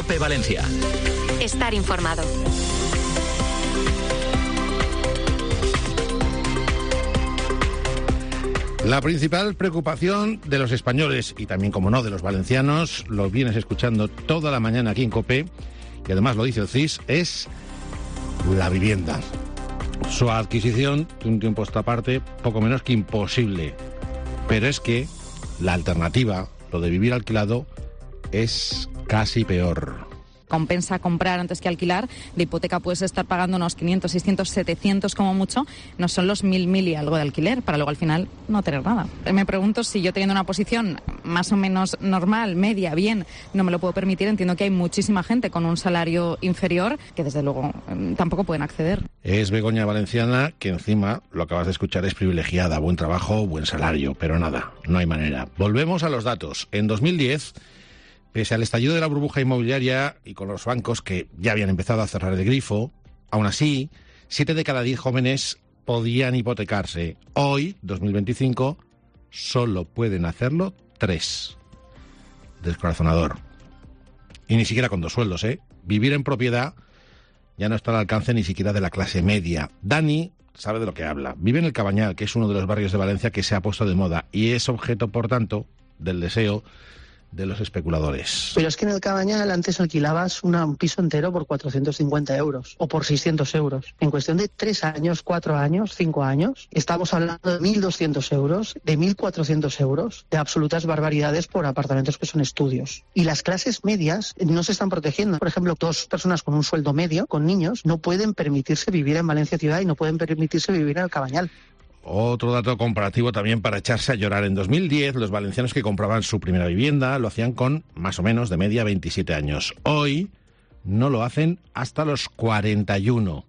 COPE Valencia. Estar informado. La principal preocupación de los españoles y también, como no, de los valencianos, lo vienes escuchando toda la mañana aquí en COPE, y además lo dice el CIS, es la vivienda. Su adquisición, de un tiempo a esta parte, poco menos que imposible. Pero es que la alternativa, lo de vivir alquilado, es casi peor. Compensa comprar antes que alquilar. De hipoteca puedes estar pagando unos 500, 600, 700 como mucho. No son los 1000 y algo de alquiler, para luego al final no tener nada. Me pregunto si yo teniendo una posición más o menos normal, media, bien, no me lo puedo permitir. Entiendo que hay muchísima gente con un salario inferior que desde luego tampoco pueden acceder. Es Begoña Valenciana, que encima, lo acabas de escuchar, es privilegiada. Buen trabajo, buen salario, pero nada, no hay manera. Volvemos a los datos. En 2010... pese al estallido de la burbuja inmobiliaria y con los bancos que ya habían empezado a cerrar el grifo, aún así, 7 de cada 10 jóvenes podían hipotecarse. Hoy, 2025, solo pueden hacerlo 3. Descorazonador. Y ni siquiera con 2 sueldos, ¿eh? Vivir en propiedad ya no está al alcance ni siquiera de la clase media. Dani sabe de lo que habla. Vive en el Cabañal, que es uno de los barrios de Valencia que se ha puesto de moda y es objeto, por tanto, del deseo de los especuladores. Pero es que en el Cabañal antes alquilabas un piso entero por 450 euros o por 600 euros. En cuestión de 3 años, 4 años, 5 años, estamos hablando de 1.200 euros, de 1.400 euros, de absolutas barbaridades por apartamentos que son estudios. Y las clases medias no se están protegiendo. Por ejemplo, 2 personas con un sueldo medio, con niños, no pueden permitirse vivir en Valencia Ciudad y no pueden permitirse vivir en el Cabañal. Otro dato comparativo también para echarse a llorar. En 2010, los valencianos que compraban su primera vivienda lo hacían con más o menos de media 27 años. Hoy no lo hacen hasta los 41.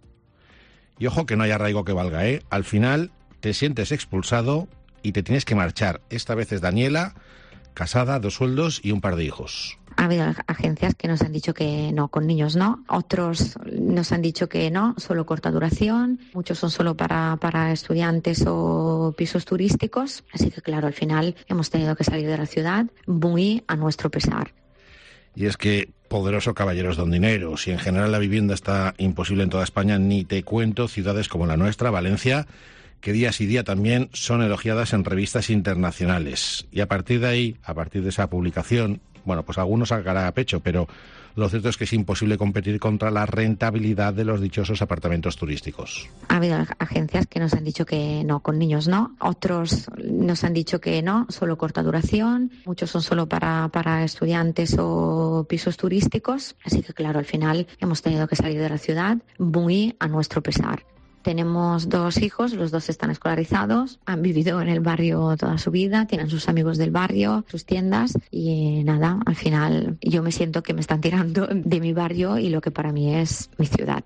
Y ojo que no hay arraigo que valga, ¿eh? Al final te sientes expulsado y te tienes que marchar. Esta vez es Daniela, casada, 2 sueldos y un par de hijos. Ha habido agencias que nos han dicho que no, con niños no. Otros nos han dicho que no, solo corta duración. Muchos son solo para estudiantes o pisos turísticos. Así que, claro, al final hemos tenido que salir de la ciudad muy a nuestro pesar. Y es que, poderoso caballeros don dinero, si en general la vivienda está imposible en toda España, ni te cuento ciudades como la nuestra, Valencia, que día sí día también son elogiadas en revistas internacionales. Y a partir de ahí, a partir de esa publicación, bueno, pues algunos sacará a pecho, pero lo cierto es que es imposible competir contra la rentabilidad de los dichosos apartamentos turísticos. Ha habido agencias que nos han dicho que no, con niños no. Otros nos han dicho que no, solo corta duración. Muchos son solo para estudiantes o pisos turísticos. Así que, claro, al final hemos tenido que salir de la ciudad muy a nuestro pesar. Tenemos 2 hijos, los 2 están escolarizados, han vivido en el barrio toda su vida, tienen sus amigos del barrio, sus tiendas y nada, al final yo me siento que me están tirando de mi barrio y lo que para mí es mi ciudad.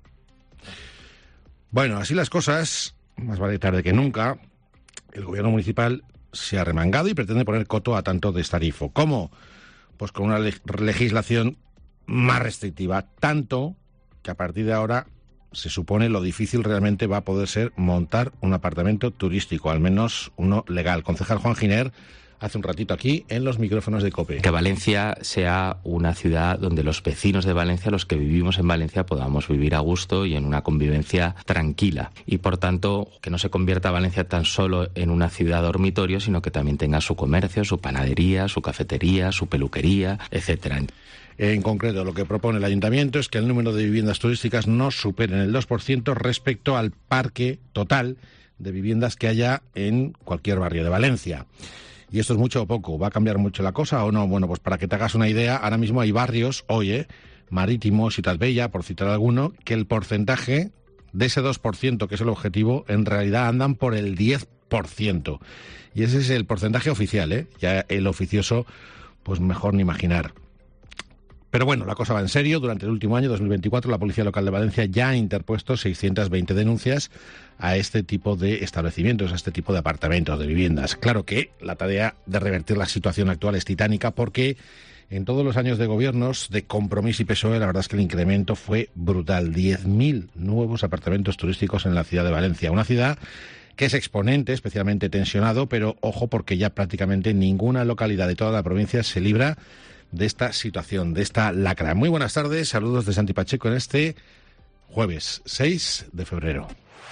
Bueno, así las cosas, más vale tarde que nunca, el gobierno municipal se ha remangado y pretende poner coto a tanto destarifo. ¿Cómo? Pues con una legislación más restrictiva, tanto que a partir de ahora se supone lo difícil realmente va a poder ser montar un apartamento turístico, al menos uno legal. Concejal Juan Giner, hace un ratito aquí en los micrófonos de COPE. Que Valencia sea una ciudad donde los vecinos de Valencia, los que vivimos en Valencia, podamos vivir a gusto y en una convivencia tranquila. Y por tanto, que no se convierta Valencia tan solo en una ciudad dormitorio, sino que también tenga su comercio, su panadería, su cafetería, su peluquería, etcétera. En concreto, lo que propone el Ayuntamiento es que el número de viviendas turísticas no supere el 2% respecto al parque total de viviendas que haya en cualquier barrio de Valencia. ¿Y esto es mucho o poco? ¿Va a cambiar mucho la cosa o no? Bueno, pues para que te hagas una idea, ahora mismo hay barrios, Marítimo, Ciutat Bella, por citar alguno, que el porcentaje de ese 2%, que es el objetivo, en realidad andan por el 10%. Y ese es el porcentaje oficial, ¿eh? Ya el oficioso, pues mejor ni imaginar. Pero bueno, la cosa va en serio. Durante el último año, 2024, la Policía Local de Valencia ya ha interpuesto 620 denuncias a este tipo de establecimientos, a este tipo de apartamentos, de viviendas. Claro que la tarea de revertir la situación actual es titánica porque en todos los años de gobiernos de Compromís y PSOE, la verdad es que el incremento fue brutal. 10.000 nuevos apartamentos turísticos en la ciudad de Valencia. Una ciudad que es exponente, especialmente tensionado, pero ojo porque ya prácticamente ninguna localidad de toda la provincia se libra de esta situación, de esta lacra. Muy buenas tardes, saludos de Santi Pacheco en este jueves 6 de febrero.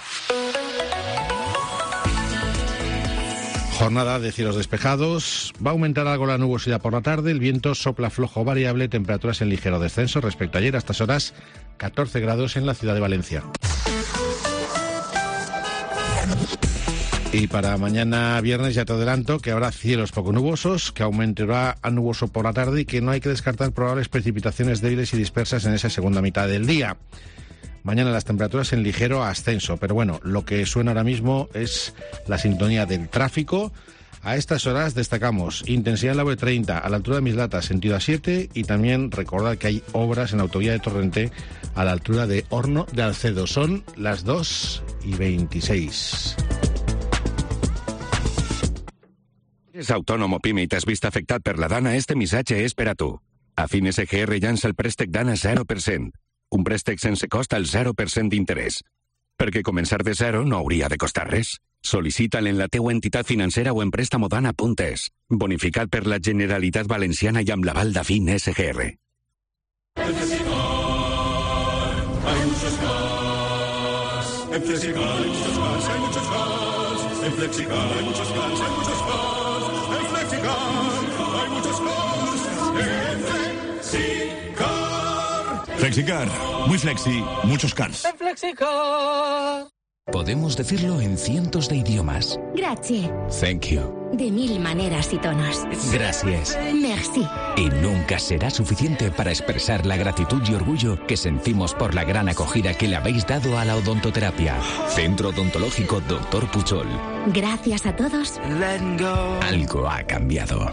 Jornada de cielos despejados, va a aumentar algo la nubosidad por la tarde, el viento sopla flojo variable, temperaturas en ligero descenso respecto a ayer, a estas horas 14 grados en la ciudad de Valencia. Y para mañana viernes ya te adelanto que habrá cielos poco nubosos, que aumentará a nuboso por la tarde y que no hay que descartar probables precipitaciones débiles y dispersas en esa segunda mitad del día. Mañana las temperaturas en ligero ascenso, pero bueno, lo que suena ahora mismo es la sintonía del tráfico. A estas horas destacamos intensidad en la V30 a la altura de Mislata, sentido A7, y también recordad que hay obras en la autovía de Torrente a la altura de Horno de Alcedo. Son las 2:26. Ets autònom o PIME i t'has vist afectat per la Dana, este missatge és per a tu. A Fines EGR llança el préstec Dana 0%. Un préstec sense cost al 0% d'interès. Perquè començar de zero no hauria de costar res. Sol·licita'l en la teua entitat financera o en prestamodana.es. Bonificat per la Generalitat Valenciana i amb l'aval d'Afin SGR. En Flexicar hay muchos cars, hay muchos cars. En Flexicar hay muchos cars, hay muchos cars. En Flexicar hay muchos cars. En Flexicar. Flexicar, muy flexi, muchos cars. En Flexicar. Podemos decirlo en cientos de idiomas. Grazie. Thank you. De 1000 maneras y tonos. Gracias. Merci. Y nunca será suficiente para expresar la gratitud y orgullo que sentimos por la gran acogida que le habéis dado a la odontoterapia. Centro Odontológico Dr. Puchol. Gracias a todos. Algo ha cambiado.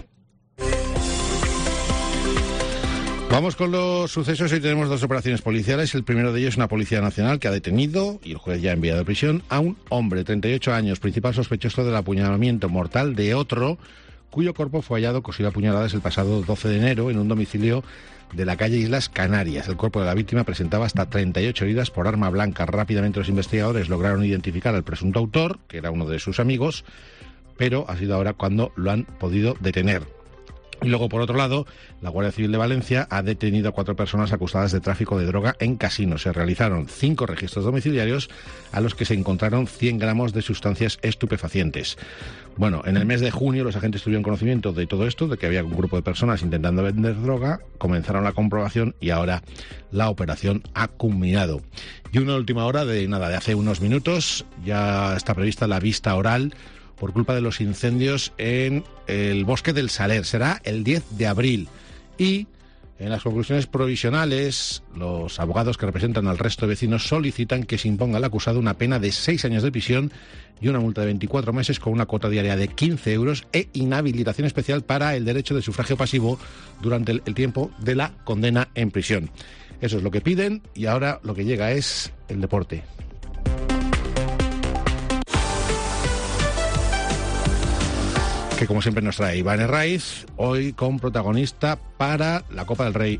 Vamos con los sucesos. Hoy tenemos dos operaciones policiales. El primero de ellos es una policía nacional que ha detenido, y el juez ya ha enviado a prisión, a un hombre, 38 años, principal sospechoso del apuñalamiento mortal de otro, cuyo cuerpo fue hallado cosido a puñaladas el pasado 12 de enero en un domicilio de la calle Islas Canarias. El cuerpo de la víctima presentaba hasta 38 heridas por arma blanca. Rápidamente los investigadores lograron identificar al presunto autor, que era uno de sus amigos, pero ha sido ahora cuando lo han podido detener. Y luego, por otro lado, la Guardia Civil de Valencia ha detenido a 4 personas acusadas de tráfico de droga en casinos. Se realizaron 5 registros domiciliarios a los que se encontraron 100 gramos de sustancias estupefacientes. Bueno, en el mes de junio los agentes tuvieron conocimiento de todo esto, de que había un grupo de personas intentando vender droga, comenzaron la comprobación y ahora la operación ha culminado. Y una última hora de hace unos minutos, ya está prevista la vista oral por culpa de los incendios en el Bosque del Saler. Será el 10 de abril. Y en las conclusiones provisionales, los abogados que representan al resto de vecinos solicitan que se imponga al acusado una pena de 6 años de prisión y una multa de 24 meses con una cuota diaria de 15 euros e inhabilitación especial para el derecho de sufragio pasivo durante el tiempo de la condena en prisión. Eso es lo que piden, y ahora lo que llega es el deporte. Que como siempre nos trae Iván Herraiz, hoy con protagonista para la Copa del Rey.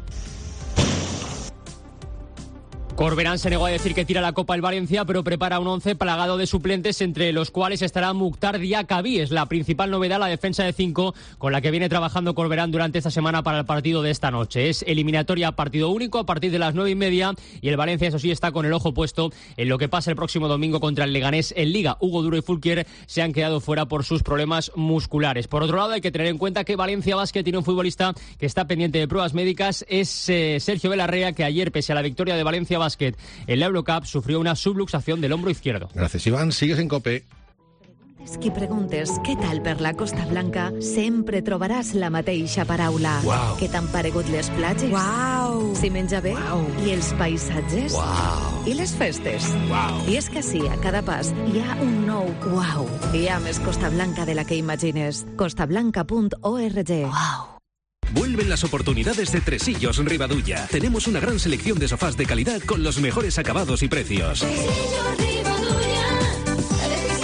Corberán se negó a decir que tira la Copa el Valencia, pero prepara un 11 plagado de suplentes, entre los cuales estará Mukhtar Diakabi. Es la principal novedad, la defensa de 5 con la que viene trabajando Corberán durante esta semana para el partido de esta noche. Es eliminatoria partido único a partir de las 9:30, y el Valencia, eso sí, está con el ojo puesto en lo que pasa el próximo domingo contra el Leganés en Liga. Hugo Duro y Fulquier se han quedado fuera por sus problemas musculares. Por otro lado, hay que tener en cuenta que Valencia Basket tiene un futbolista que está pendiente de pruebas médicas. Es Sergio Belarrea, que ayer, pese a la victoria de Valencia Basket en la Eurocup, sufrió una subluxación del hombro izquierdo. Gracias, Iván. Sigues en COPE. Qui preguntes què tal per la Costa Blanca, sempre trobaràs la mateixa paraula. Wow. Què t'han paregut les platges? Wow. Si menja bé? Wow. I els paisatges? Wow. I les festes? Wow. I és que sí, a cada pas hi ha un nou wow. Hi ha més Costa Blanca de la que imagines. costablanca.org. Wow. Vuelven las oportunidades de Tresillos Ribadulla. Tenemos una gran selección de sofás de calidad con los mejores acabados y precios.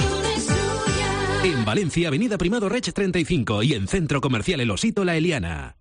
En Valencia, Avenida Primado Reig 35, y en Centro Comercial El Osito La Eliana.